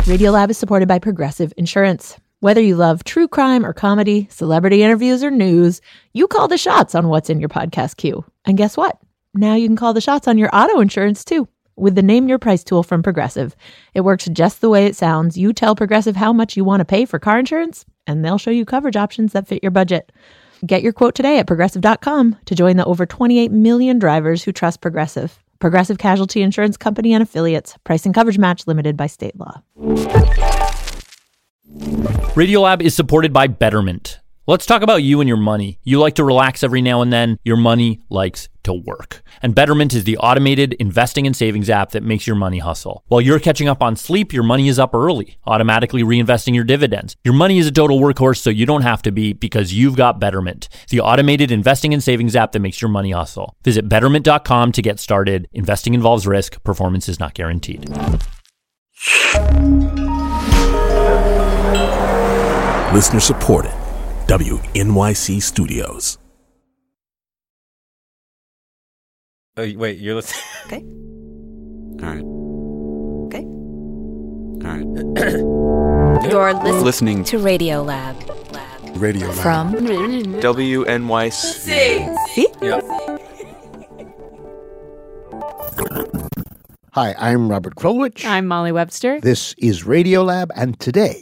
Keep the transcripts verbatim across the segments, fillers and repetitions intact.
Radiolab is supported by Progressive Insurance. Whether you love true crime or comedy, celebrity interviews or news, you call the shots on what's in your podcast queue. And guess what? Now you can call the shots on your auto insurance too with the Name Your Price tool from Progressive. It works just the way it sounds. You tell Progressive how much you want to pay for car insurance, and they'll show you coverage options that fit your budget. Get your quote today at progressive dot com to join the over twenty-eight million drivers who trust Progressive. Progressive Casualty Insurance Company and Affiliates. Price and coverage match limited by state law. Radiolab is supported by Betterment. Let's talk about you and your money. You like to relax every now and then. Your money likes to work. And Betterment is the automated investing and savings app that makes your money hustle. While you're catching up on sleep, your money is up early, automatically reinvesting your dividends. Your money is a total workhorse, so you don't have to be, because you've got Betterment, the automated investing and savings app that makes your money hustle. Visit betterment dot com to get started. Investing involves risk. Performance is not guaranteed. Listener supported. W N Y C Studios. Oh, wait, you're listening? Okay. All right. Okay. All right. You're listening, Listening to Radiolab. Lab. Radio Lab. From W N Y C. See? Yeah. Hi, I'm Robert Krulwich. I'm Molly Webster. This is Radiolab, and today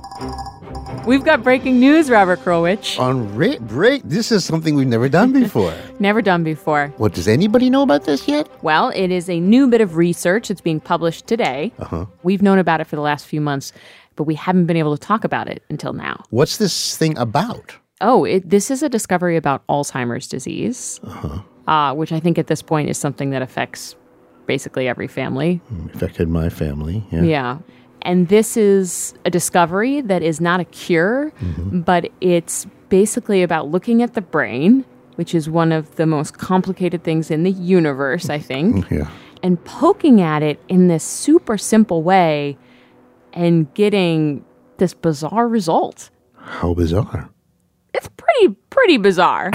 We've got breaking news, Robert Krulwich. on Ra- Break, this is something we've never done before. Never done before. What, does anybody know about this yet? Well, it is a new bit of research. It's being published today. Uh-huh. We've known about it for the last few months, but we haven't been able to talk about it until now. What's this thing about? Oh, it, this is a discovery about Alzheimer's disease, uh-huh. uh, which I think at this point is something that affects basically every family. Affected my family. Yeah. Yeah. And this is a discovery that is not a cure, mm-hmm. but it's basically about looking at the brain, which is one of the most complicated things in the universe, I think, Yeah. and poking at it in this super simple way and getting this bizarre result. How bizarre. It's pretty, pretty bizarre.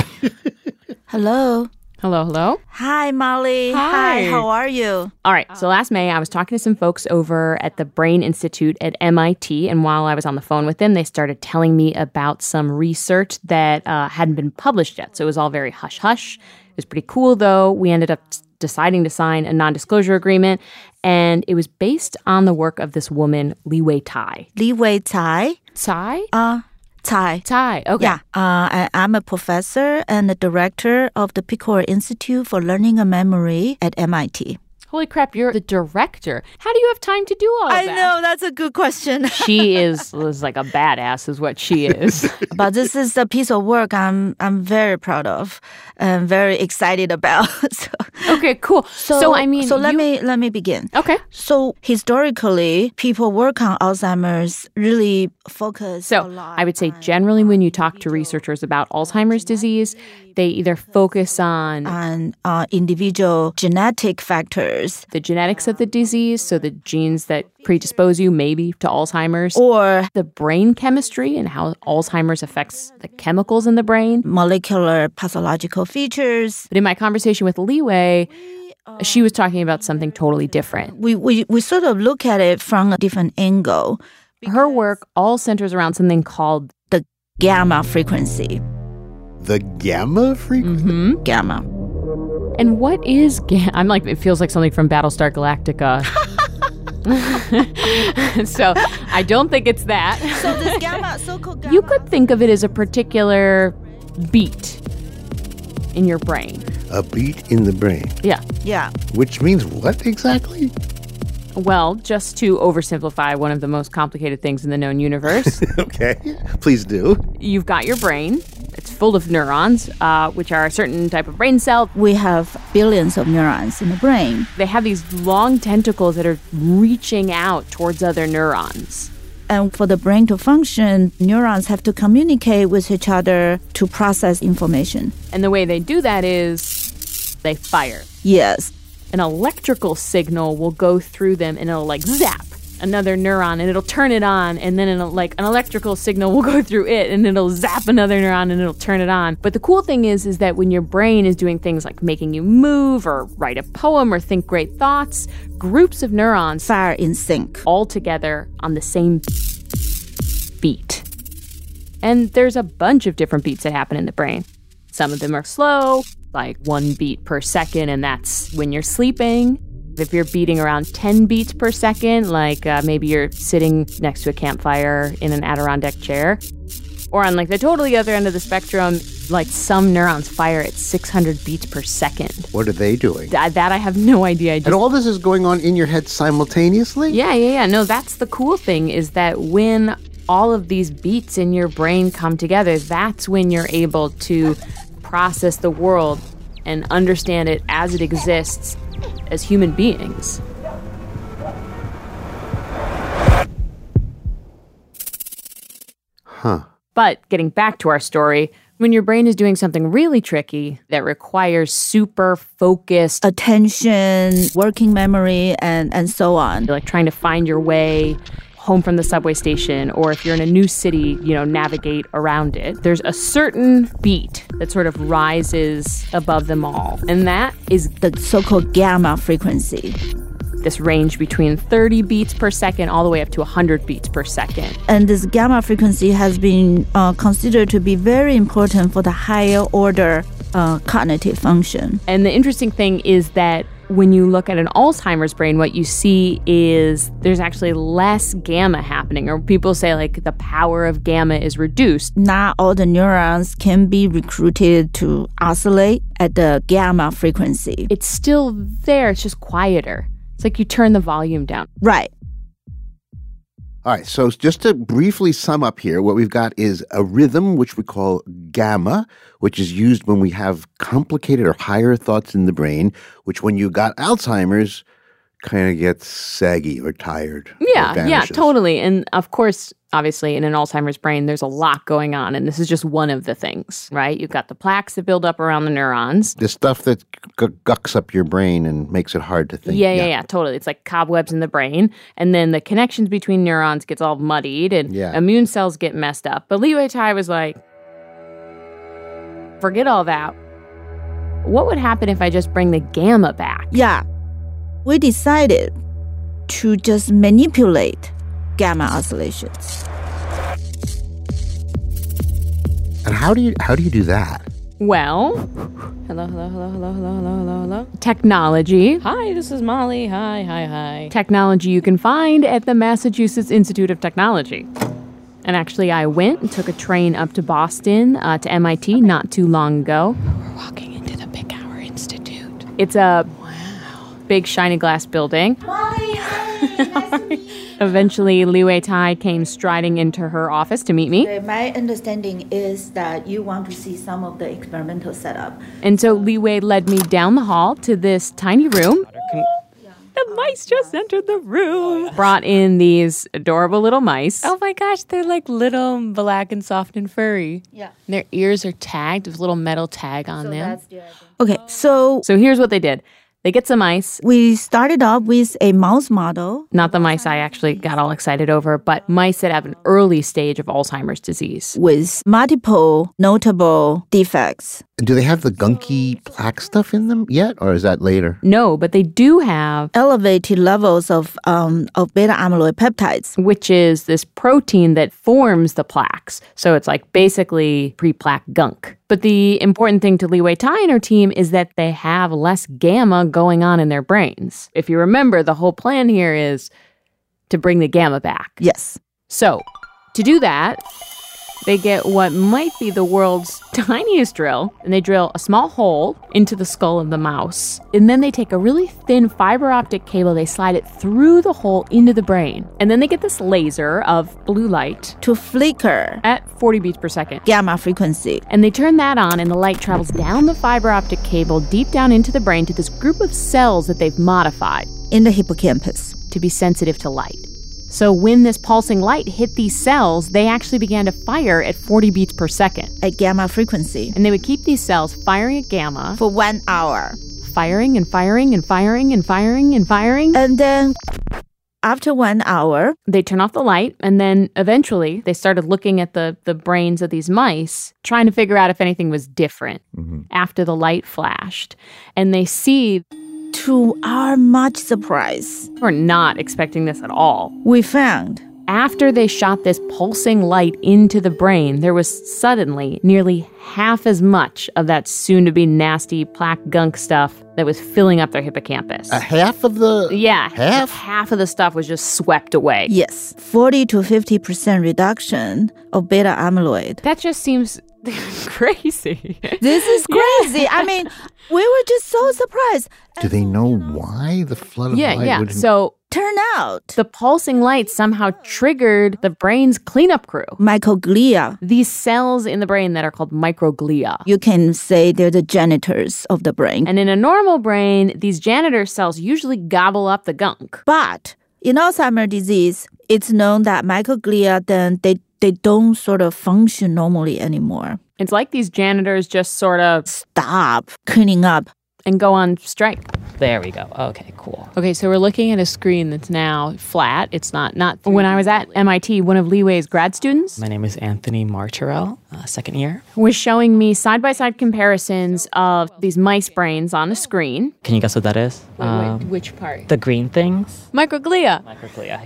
Hello. Hello, hello. Hi, Molly. Hi. How are you? All right. So last May, I was talking to some folks over at the Brain Institute at M I T. And while I was on the phone with them, they started telling me about some research that uh, hadn't been published yet. So it was all very hush-hush. It was pretty cool, though. We ended up deciding to sign a non-disclosure agreement. And it was based on the work of this woman, Li-Wei Tai. Li-Wei Tai. Tai? Uh, Tai. Tai. Okay. Yeah. Uh, I, I'm a professor and the director of the Picor Institute for Learning and Memory at M I T. Holy crap, you're the director. How do you have time to do all of I that? know, that's a good question. She is, is like a badass is what she is. But this is a piece of work I'm I'm very proud of and very excited about. so, Okay, cool. So, so I mean, so let you- me let me begin. Okay. So historically, people work on Alzheimer's really focus a So lot I would say on generally when you talk to researchers about Alzheimer's disease, they either focus on on uh, individual genetic factors the genetics of the disease, so the genes that predispose you maybe to Alzheimer's, or the brain chemistry and how Alzheimer's affects the chemicals in the brain. molecular pathological features. But in my conversation with Li-Wei, she was talking about something totally different. We, we, we sort of look at it from a different angle. Her work all centers around something called The gamma frequency. The gamma frequency? mm-hmm. Gamma. And what is gamma? I'm like, it feels like something from Battlestar Galactica. So I don't think it's that. So this gamma, so-called gamma. You could think of it as a particular beat in your brain. A beat in the brain. Yeah. Yeah. Which means what exactly? Well, just to oversimplify one of the most complicated things in the known universe, Okay, please do. you've got your brain. It's full of neurons, uh, which are a certain type of brain cell. We have billions of neurons in the brain. They have these long tentacles that are reaching out towards other neurons. And for the brain to function, neurons have to communicate with each other to process information. And the way they do that is they fire. Yes. An electrical signal will go through them and it'll like zap. another neuron and it'll turn it on, and then it'll, like an electrical signal will go through it and it'll zap another neuron and it'll turn it on. But the cool thing is is that when your brain is doing things like making you move or write a poem or think great thoughts, groups of neurons Fire in sync. all together on the same beat. And there's a bunch of different beats that happen in the brain. Some of them are slow, like one beat per second, and that's when you're sleeping. If you're beating around ten beats per second, like uh, maybe you're sitting next to a campfire in an Adirondack chair. Or on like the totally other end of the spectrum, like some neurons fire at six hundred beats per second. What are they doing? Th- that I have no idea. I just And all this is going on in your head simultaneously? Yeah, yeah, yeah. No, that's the cool thing is that when all of these beats in your brain come together, that's when you're able to process the world and understand it as it exists as human beings. Huh. But getting back to our story, when your brain is doing something really tricky that requires super focused, Attention, working memory, and, and so on. like trying to find your way home from the subway station, or if you're in a new city, you know, navigate around it. There's a certain beat that sort of rises above them all, and that is The so-called gamma frequency. this range between thirty beats per second all the way up to one hundred beats per second. And this gamma frequency has been uh, considered to be very important for the higher order uh, cognitive function. And the interesting thing is that when you look at an Alzheimer's brain, what you see is there's actually less gamma happening, or people say like the power of gamma is reduced. Not all the neurons can be recruited to oscillate at the gamma frequency. It's still there, it's just quieter. It's like you turn the volume down. Right. All right, so just to briefly sum up here, what we've got is a rhythm, which we call gamma, which is used when we have complicated or higher thoughts in the brain, which when you got Alzheimer's kind of gets saggy or tired. or Yeah, yeah, vanishes. totally. And of course, obviously, in an Alzheimer's brain, there's a lot going on, and this is just one of the things, right? You've got the plaques that build up around the neurons. The stuff that g- gucks up your brain and makes it hard to think. Yeah, yeah, yeah, totally. It's like cobwebs in the brain, and then the connections between neurons gets all muddied, and Yeah. immune cells get messed up. But Li Wei-Tai was like, forget all that. What would happen if I just bring the gamma back? Yeah. We decided to just manipulate gamma oscillations. And how do you how do you do that? Well, hello, hello, hello, hello, hello, hello, hello, hello. Technology. Hi, this is Molly. Hi, hi, hi. Technology you can find at the Massachusetts Institute of Technology. And actually, I went and took a train up to Boston uh, to M I T not too long ago. We're walking into the Picower Institute. It's a wow. big shiny glass building. Molly, hi. Nice to meet you. Eventually, Li Wei-Tai came striding into her office to meet me. My understanding is that you want to see some of the experimental setup. And so Li Wei led me down the hall to this tiny room. The mice just entered the room. Brought in these adorable little mice. Oh my gosh, they're like little black and soft and furry. Yeah. And their ears are tagged with a little metal tag on them. Okay, so So here's what they did. They get some mice. we started off with a mouse model. Not the mice I actually got all excited over, but mice that have an early stage of Alzheimer's disease. With multiple notable defects. Do they have the gunky plaque stuff in them yet, or is that later? No, but they do have, Elevated levels of um, of beta amyloid peptides. which is this protein that forms the plaques. So it's like basically pre-plaque gunk. But the important thing to Li Wei-Tai and her team is that they have less gamma going on in their brains. If you remember, the whole plan here is to bring the gamma back. Yes. So to do that, they get what might be the world's tiniest drill, and they drill a small hole into the skull of the mouse. And then they take a really thin fiber optic cable, they slide it through the hole into the brain. And then they get this laser of blue light To flicker at forty beats per second. gamma frequency. And they turn that on, and the light travels down the fiber optic cable deep down into the brain to this group of cells that they've modified In the hippocampus. to be sensitive to light. So when this pulsing light hit these cells, they actually began to fire at forty beats per second. At gamma frequency. And they would keep these cells firing at gamma, For one hour. firing and firing and firing and firing and firing. And then After one hour, they turn off the light, and then eventually they started looking at the, the brains of these mice, trying to figure out if anything was different mm-hmm. after the light flashed. And they see, to our much surprise, we're not expecting this at all. We found, after they shot this pulsing light into the brain, there was suddenly nearly half as much of that soon-to-be nasty plaque gunk stuff that was filling up their hippocampus. A half of the... Yeah. Half? Half of the stuff was just swept away. Yes. forty to fifty percent reduction of beta amyloid. That just seems crazy. This is crazy. Yeah. I mean, we were just so surprised. Do they know why the flood of yeah, light Yeah, yeah. would... So... Turn out, the pulsing light somehow triggered the brain's cleanup crew. Microglia. These cells in the brain that are called microglia. You can say they're the janitors of the brain. And in a normal brain, these janitor cells usually gobble up the gunk. But in Alzheimer's disease, it's known that microglia, then they, they don't sort of function normally anymore. It's like these janitors just sort of stop cleaning up and go on strike. There we go. Okay, cool. Okay, so we're looking at a screen that's now flat. It's not not. When I was at M I T, one of Li Wei's grad students, my name is Anthony Martorell, uh, second year, was showing me side-by-side comparisons of these mice brains on a screen. Can you guess what that is? Wait, um, wait, which part? The green things. Microglia. Microglia,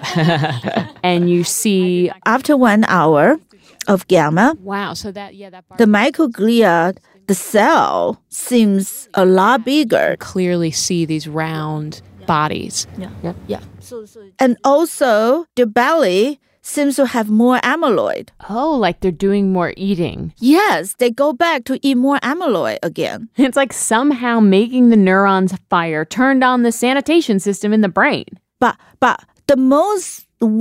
yeah. And you see... After one hour of gamma... Wow, so that, yeah, that part... The microglia... The cell seems a lot bigger. Clearly see these round bodies. Yeah, yeah, yeah. So, so. And also, the belly seems to have more amyloid. Oh, like they're doing more eating. Yes, they go back to eat more amyloid again. It's like somehow making the neurons fire turned on the sanitation system in the brain. But, but the most...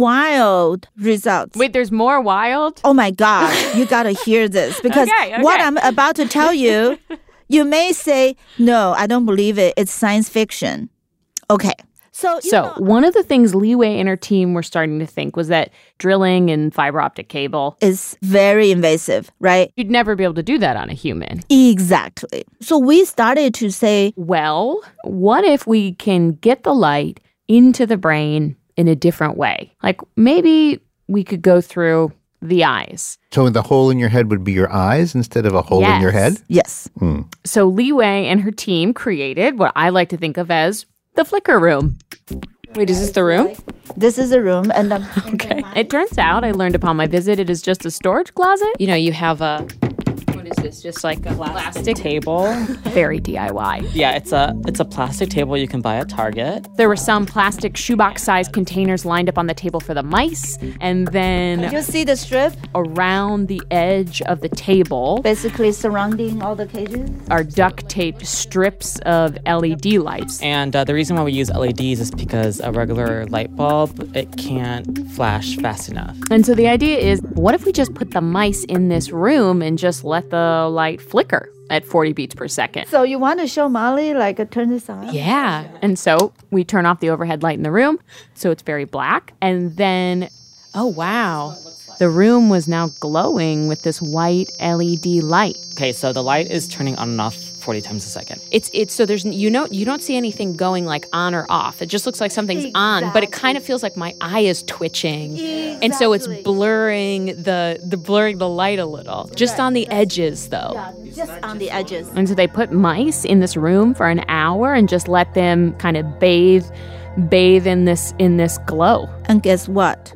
wild results. Wait, there's more wild? Oh my God, you gotta hear this. Because okay, okay. what I'm about to tell you, you may say, no, I don't believe it. It's science fiction. Okay. So, so know, one of the things Li Wei and her team were starting to think was that drilling in fiber optic cable is very invasive, right? You'd never be able to do that on a human. Exactly. So we started to say, well, what if we can get the light into the brain in a different way? Like maybe we could go through the eyes. So the hole in your head would be your eyes instead of a hole yes. in your head? Yes. Hmm. So Li Wei and her team created what I like to think of as the flicker room. Wait, is this the room? This is a room. and um, Okay. It turns out, I learned upon my visit, it is just a storage closet. You know, you have a... What is this? Just like a plastic table. Very D I Y. Yeah, it's a it's a plastic table you can buy at Target. There were some plastic shoebox-sized containers lined up on the table for the mice, and then Did you see the strip around the edge of the table, basically surrounding all the cages, are duct-taped strips of L E D lights. And uh, the reason why we use L E Ds is because a regular light bulb, it can't flash fast enough. And so the idea is, what if we just put the mice in this room and just let the light flicker at forty beats per second? So you want to show Molly, like, uh, turn this on? Yeah. And so we turn off the overhead light in the room, so it's very black. And then, oh, wow. The room was now glowing with this white L E D light. Okay, so the light is turning on and off forty times a second. It's it's so there's you know you don't see anything going like on or off. It just looks like something's exactly. on, but it kind of feels like my eye is twitching, exactly. and so it's blurring the the blurring the light a little, just right. on the edges though. Yeah, just on the edges. And so they put mice in this room for an hour and just let them kind of bathe bathe in this in this glow. And guess what?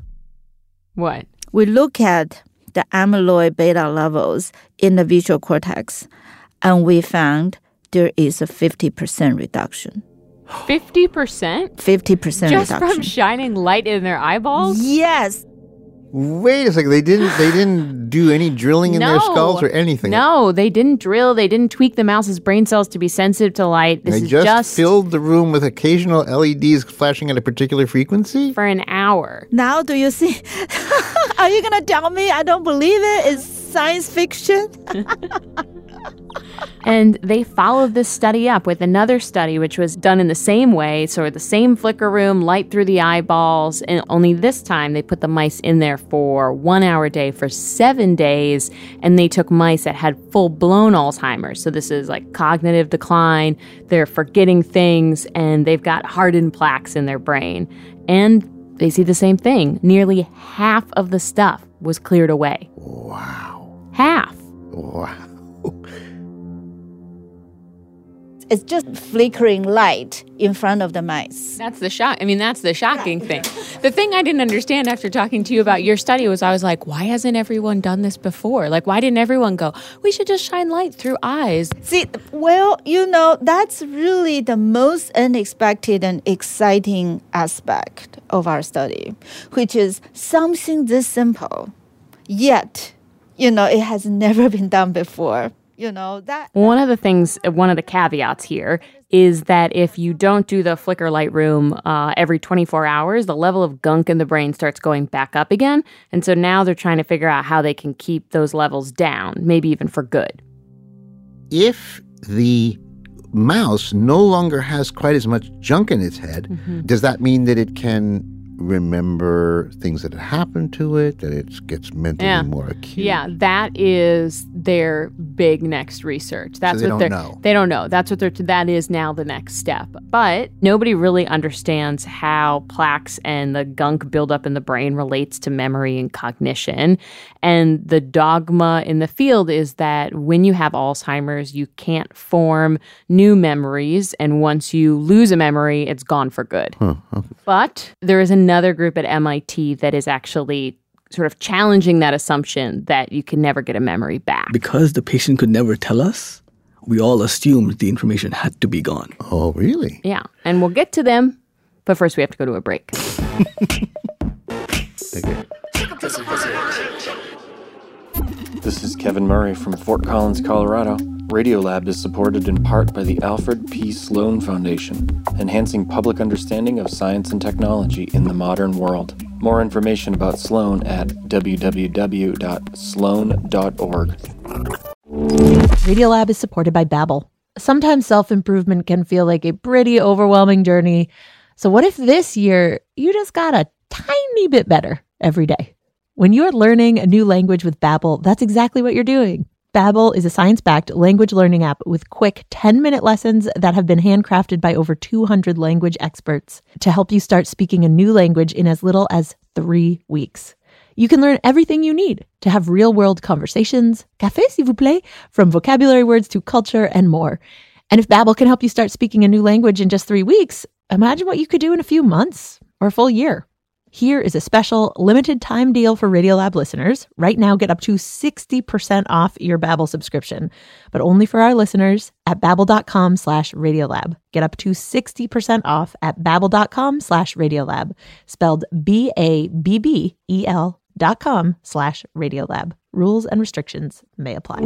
What? We look at the amyloid beta levels in the visual cortex, and we found there is a fifty percent reduction. fifty percent? fifty percent Just reduction. from shining light in their eyeballs? Yes. Wait a second. They didn't they didn't do any drilling in no. their skulls or anything? No, they didn't drill. They didn't tweak the mouse's brain cells to be sensitive to light. This they is just, just filled the room with occasional L E Ds flashing at a particular frequency? For an hour. Now do you see? Are you going to tell me I don't believe it? It's science fiction? And they followed this study up with another study, which was done in the same way, so the same flicker room, light through the eyeballs, and only this time they put the mice in there for one hour a day for seven days, and they took mice that had full-blown Alzheimer's. So this is like cognitive decline, they're forgetting things, and they've got hardened plaques in their brain. And they see the same thing. Nearly half of the stuff was cleared away. Wow. Half. Wow. It's just flickering light in front of the mice. That's the shock. I mean, that's the shocking thing. The thing I didn't understand after talking to you about your study was I was like, why hasn't everyone done this before? Like, why didn't everyone go, we should just shine light through eyes? See, well, you know, that's really the most unexpected and exciting aspect of our study, which is something this simple, yet, you know, it has never been done before. You know, that. One of the things, one of the caveats here is that if you don't do the flicker light room uh, every twenty-four hours, the level of gunk in the brain starts going back up again. And so now they're trying to figure out how they can keep those levels down, maybe even for good. If the mouse no longer has quite as much junk in its head, mm-hmm. does that mean that it can remember things that have happened to it, that it gets mentally yeah. more acute? Yeah, that is their big next research. That's so they what don't they're know. They don't know. That's what they're that is now the next step. But nobody really understands how plaques and the gunk buildup in the brain relates to memory and cognition. And the dogma in the field is that when you have Alzheimer's, you can't form new memories, and once you lose a memory, it's gone for good. Huh, okay. But there is another group at M I T that is actually sort of challenging that assumption that you can never get a memory back. Because the patient could never tell us, we all assumed the information had to be gone. Oh, really? Yeah, and we'll get to them, but first we have to go to a break. This is Kevin Murray from Fort Collins, Colorado. Radiolab is supported in part by the Alfred P. Sloan Foundation, enhancing public understanding of science and technology in the modern world. More information about Sloan at w w w dot sloan dot org. Radiolab is supported by Babbel. Sometimes self-improvement can feel like a pretty overwhelming journey. So what if this year you just got a tiny bit better every day? When you're learning a new language with Babbel, that's exactly what you're doing. Babbel is a science-backed language learning app with quick ten-minute lessons that have been handcrafted by over two hundred language experts to help you start speaking a new language in as little as three weeks. You can learn everything you need to have real-world conversations, café s'il vous plaît, from vocabulary words to culture and more. And if Babbel can help you start speaking a new language in just three weeks, imagine what you could do in a few months or a full year. Here is a special limited time deal for Radiolab listeners. Right now, get up to sixty percent off your Babbel subscription, but only for our listeners at babbel.com slash Radiolab. Get up to sixty percent off at babbel.com slash Radiolab, spelled B A B B E L dot com slash Radiolab. Rules and restrictions may apply.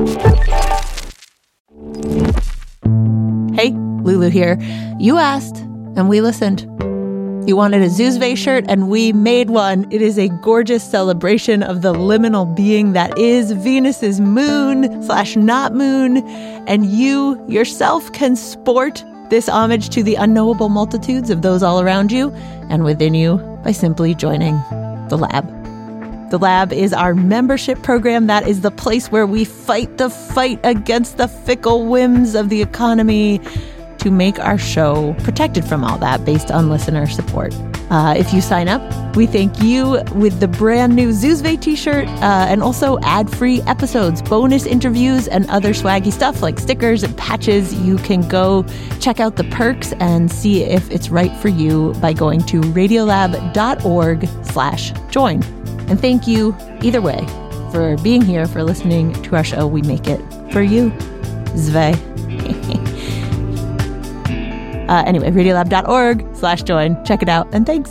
Hey, Lulu here. You asked, and we listened. You wanted a Zoozve shirt, and we made one. It is a gorgeous celebration of the liminal being that is Venus's moon slash not moon. And you yourself can sport this homage to the unknowable multitudes of those all around you and within you by simply joining the lab. The Lab is our membership program. That is the place where we fight the fight against the fickle whims of the economy to make our show protected from all that based on listener support. Uh, if you sign up, we thank you with the brand new Zoozve t-shirt uh, and also ad-free episodes, bonus interviews, and other swaggy stuff like stickers and patches. You can go check out the perks and see if it's right for you by going to radiolab.org slash join. And thank you, either way, for being here, for listening to our show. We make it for you. Zve. Uh, anyway, radiolab.org slash join. Check it out, and thanks.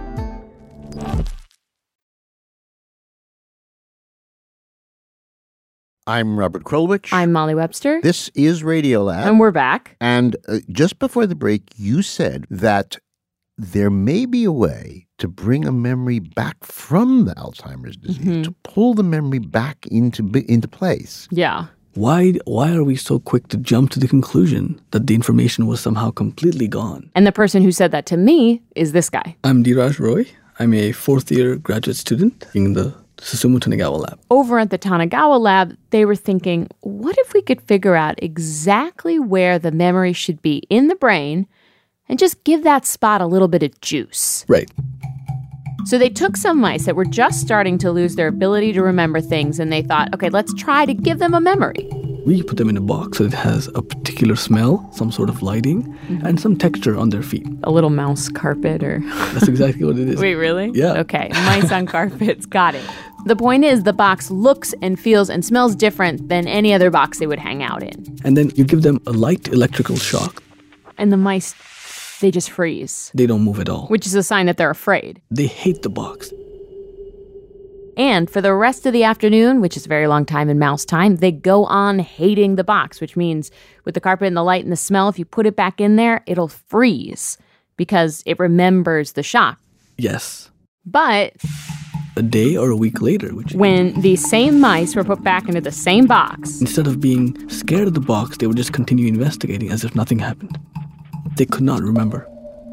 I'm Robert Krulwich. I'm Molly Webster. This is Radiolab. And we're back. And uh, just before the break, you said that there may be a way to bring a memory back from the Alzheimer's disease, mm-hmm. to pull the memory back into into place. Yeah. Why, why are we so quick to jump to the conclusion that the information was somehow completely gone? And the person who said that to me is this guy. I'm Dheeraj Roy. I'm a fourth-year graduate student in the Susumu Tanigawa lab. Over at the Tanigawa lab, they were thinking, what if we could figure out exactly where the memory should be in the brain and just give that spot a little bit of juice? Right. So they took some mice that were just starting to lose their ability to remember things, and they thought, okay, let's try to give them a memory. We put them in a box so it has a particular smell, some sort of lighting, mm-hmm. and some texture on their feet. A little mouse carpet or... That's exactly what it is. Wait, really? Yeah. Okay, mice on carpets, got it. The point is, the box looks and feels and smells different than any other box they would hang out in. And then you give them a light electrical shock. And the mice, they just freeze. They don't move at all. Which is a sign that they're afraid. They hate the box. And for the rest of the afternoon, which is a very long time in mouse time, they go on hating the box, which means with the carpet and the light and the smell, if you put it back in there, it'll freeze because it remembers the shock. Yes. But a day or a week later, which when these same mice were put back into the same box, instead of being scared of the box, they would just continue investigating as if nothing happened. They could not remember.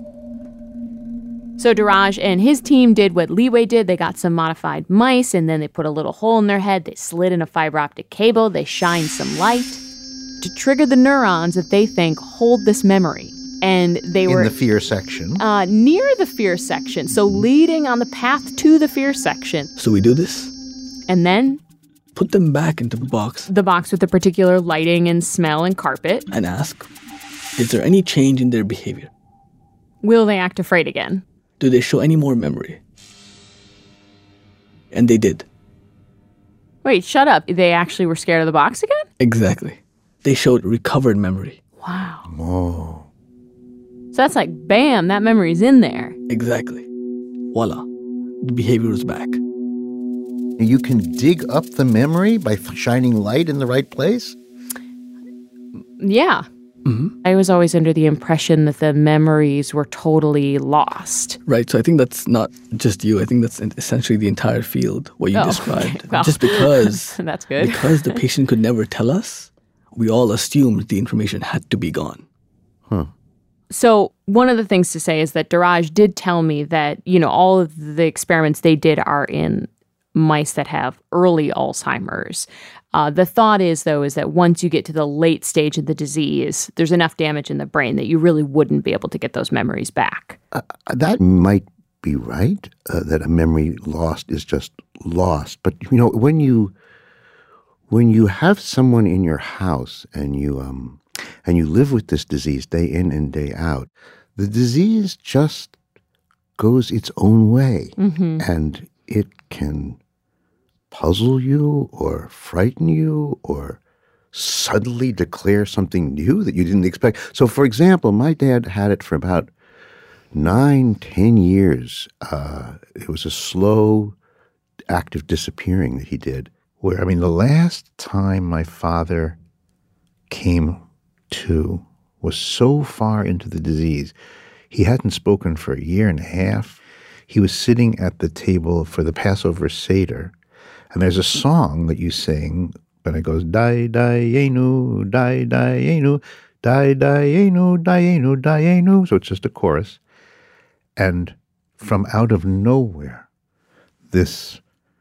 So Dheeraj and his team did what Liwei did. They got some modified mice, and then they put a little hole in their head. They slid in a fiber optic cable. They shined some light to trigger the neurons that they think hold this memory. And they in were... In the fear section. Uh, near the fear section. So leading on the path to the fear section. So we do this. And then... Put them back into the box. The box with the particular lighting and smell and carpet. And ask, is there any change in their behavior? Will they act afraid again? Do they show any more memory? And they did. Wait, shut up. They actually were scared of the box again? Exactly. They showed recovered memory. Wow. Whoa. So that's like, bam, that memory's in there. Exactly. Voila. The behavior was back. You can dig up the memory by shining light in the right place? Yeah. Mm-hmm. I was always under the impression that the memories were totally lost. Right. So I think that's not just you. I think that's essentially the entire field, what you oh, described. Okay. Well, just because that's good. Because the patient could never tell us, we all assumed the information had to be gone. Huh. So one of the things to say is that Dheeraj did tell me that, you know, all of the experiments they did are in mice that have early Alzheimer's. Uh, the thought is, though, is that once you get to the late stage of the disease, there's enough damage in the brain that you really wouldn't be able to get those memories back. Uh, that might be right, uh, that a memory lost is just lost. But, you know, when you when you have someone in your house and you um and you live with this disease day in and day out, the disease just goes its own way. Mm-hmm. And it can puzzle you or frighten you or suddenly declare something new that you didn't expect. So, for example, my dad had it for about nine, ten years. Uh, it was a slow, active disappearing that he did. Where, I mean, the last time my father came to was so far into the disease, he hadn't spoken for a year and a half. He was sitting at the table for the Passover Seder, and there's a song that you sing, but it goes, Dai, Dayenu, Dai, Dayenu, Dai, Dayenu, Dayenu, Dayenu. So it's just a chorus. And from out of nowhere, this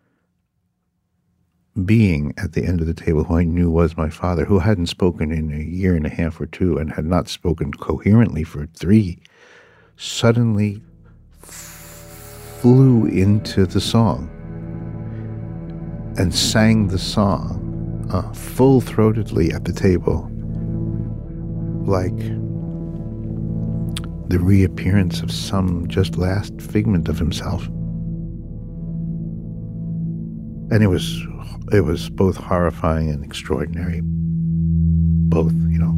being at the end of the table who I knew was my father, who hadn't spoken in a year and a half or two and had not spoken coherently for three, suddenly flew into the song and sang the song uh, full-throatedly at the table, like the reappearance of some just last figment of himself. And it was it was both horrifying and extraordinary. Both, you know.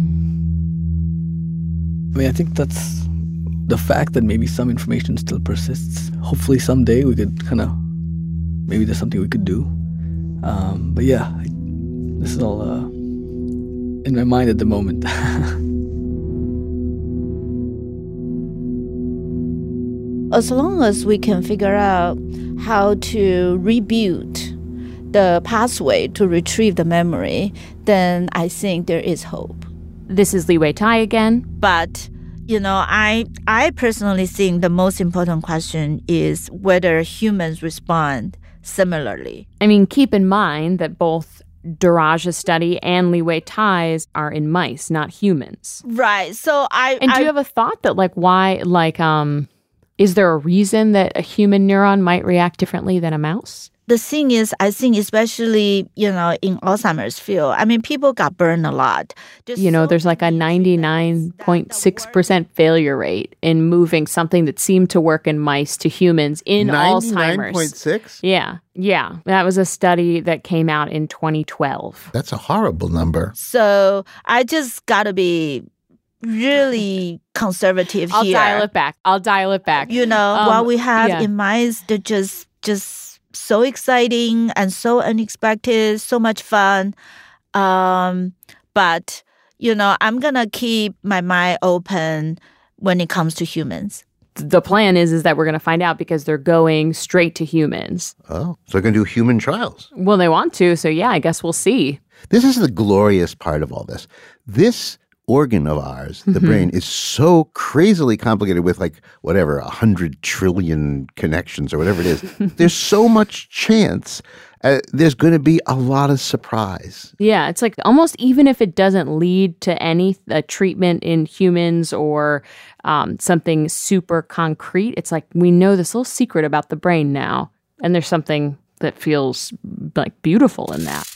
I mean, I think that's the fact that maybe some information still persists. Hopefully someday we could kind of, maybe there's something we could do. Um, but yeah, I, this is all uh, in my mind at the moment. As long as we can figure out how to rebuild the pathway to retrieve the memory, then I think there is hope. This is Li Wei Tai again. But, you know, I I personally think the most important question is whether humans respond similarly. I mean, keep in mind that both Daraja's study and Li Wei Tai's are in mice, not humans. Right. So I... And I, do you have a thought that, like, why, like, um, is there a reason that a human neuron might react differently than a mouse? The thing is, I think especially, you know, in Alzheimer's field, I mean, people got burned a lot. There's you know, so there's like a ninety-nine point six percent failure rate in moving something that seemed to work in mice to humans in Alzheimer's. ninety-nine point six? Yeah, yeah. That was a study that came out in twenty twelve. That's a horrible number. So I just got to be really conservative I'll here. I'll dial it back. I'll dial it back. You know, um, what we have yeah. in mice, they're just just... so exciting and so unexpected, so much fun. Um, but, you know, I'm going to keep my mind open when it comes to humans. The plan is is that we're going to find out because they're going straight to humans. Oh, so they're going to do human trials. Well, they want to. So, yeah, I guess we'll see. This is the glorious part of all this. This organ of ours, the Mm-hmm. brain, is so crazily complicated with like whatever, a hundred trillion connections or whatever it is. There's so much chance. Uh, there's going to be a lot of surprise. Yeah, it's like almost even if it doesn't lead to any uh, treatment in humans or um, something super concrete, it's like we know this little secret about the brain now. And there's something that feels like beautiful in that.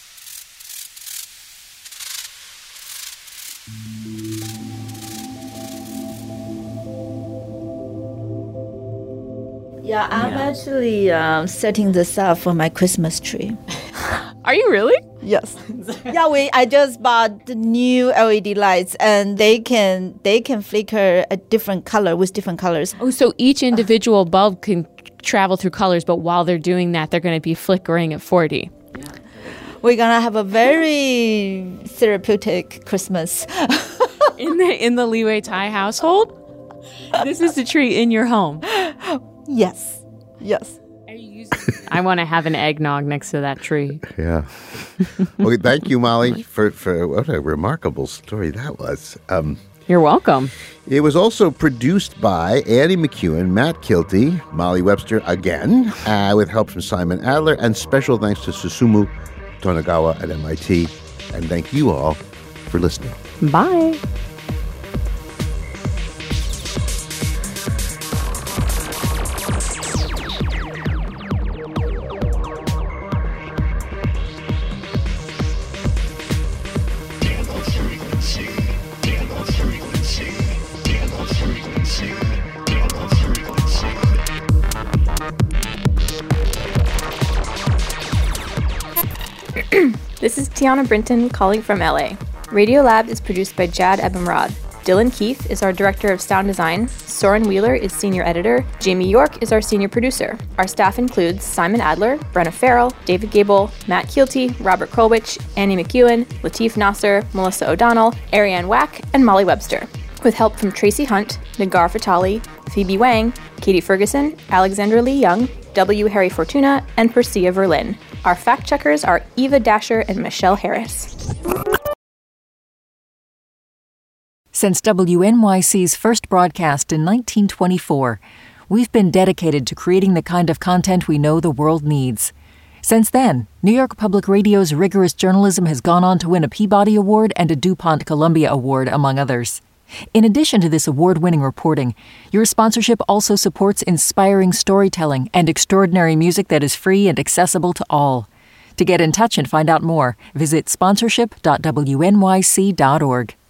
Yeah, I'm Yeah. actually um, setting this up for my Christmas tree. Are you really? Yes. Yeah, we. I just bought the new L E D lights, and they can they can flicker a different color with different colors. Oh, so each individual bulb can travel through colors, but while they're doing that, they're going to be flickering at forty. We're gonna have a very therapeutic Christmas. in the in the Li Wei Tai household, this is the tree in your home. Yes. Yes. I want to have an eggnog next to that tree. Yeah. Okay, thank you, Molly, for, for what a remarkable story that was. Um, You're welcome. It was also produced by Annie McEwen, Matt Kilty, Molly Webster again, uh, with help from Simon Adler, and special thanks to Susumu Tonagawa at M I T. And thank you all for listening. Bye. This is Tiana Brinton calling from L A. Radiolab is produced by Jad Ebumrad. Dylan Keith is our director of sound design. Soren Wheeler is senior editor. Jamie York is our senior producer. Our staff includes Simon Adler, Brenna Farrell, David Gable, Matt Keelty, Robert Krolwich, Annie McEwen, Lateef Nasser, Melissa O'Donnell, Ariane Wack, and Molly Webster, with help from Tracy Hunt, Nagar Fatali, Phoebe Wang, Katie Ferguson, Alexandra Lee Young, W. Harry Fortuna, and Persia Verlin. Our fact checkers are Eva Dasher and Michelle Harris. Since W N Y C's first broadcast in nineteen twenty-four, we've been dedicated to creating the kind of content we know the world needs. Since then, New York Public Radio's rigorous journalism has gone on to win a Peabody Award and a DuPont Columbia Award, among others. In addition to this award-winning reporting, your sponsorship also supports inspiring storytelling and extraordinary music that is free and accessible to all. To get in touch and find out more, visit sponsorship dot w n y c dot org.